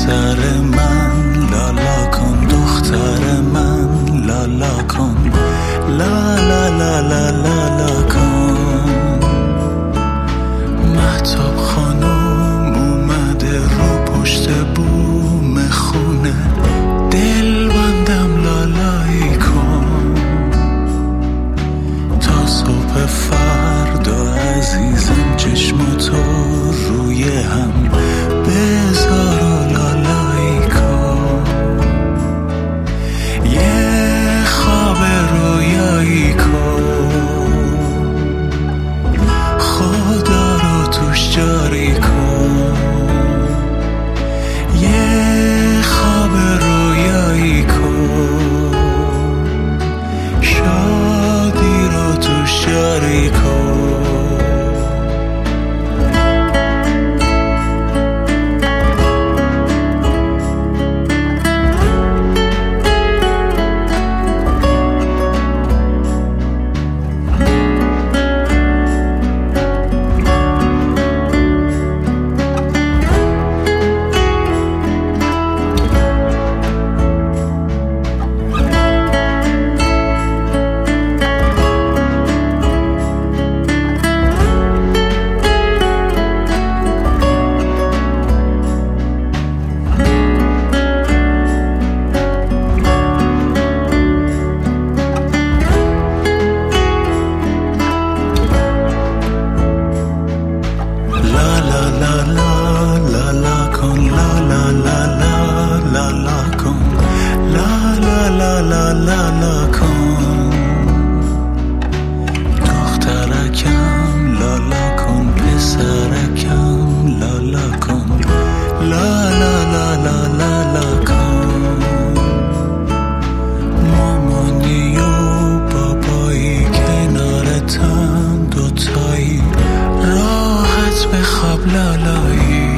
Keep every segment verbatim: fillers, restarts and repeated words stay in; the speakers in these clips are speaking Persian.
پسر من لالا کن، دختر من لالا کن، لا لا لا لا لا لا کن. مهتاب خانم اومده رو پشت بوم خونه، دل بندم لالایی کن تا صبح فردا عزیزم. چشماتو روی هم بذار و لالایی کن، یه خواب رویایی کن، خدا رو توش جاری کن، یه خواب رویایی کن، شادی رو توش جاری کن. دخترکم لالا کن، پسرکم لالا کن، لا لا لا لا لا لا کن. مامانی و بابایی کنارتن دوتایی، راحت بخواب لالایی.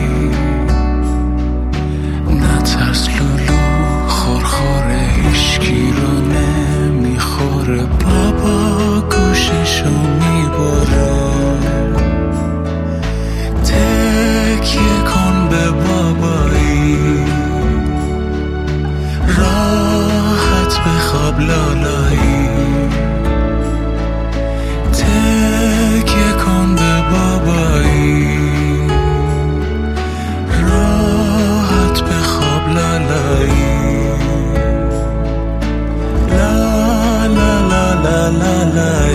نترس لولو خورخوره، هیشکی رو نمیخوره، بابا گوششو میبره. تکیه کن به بابایی، راحت بخواب لالایی. تکیه کن به بابایی، راحت بخواب لالایی. لا لا لا لا لا لا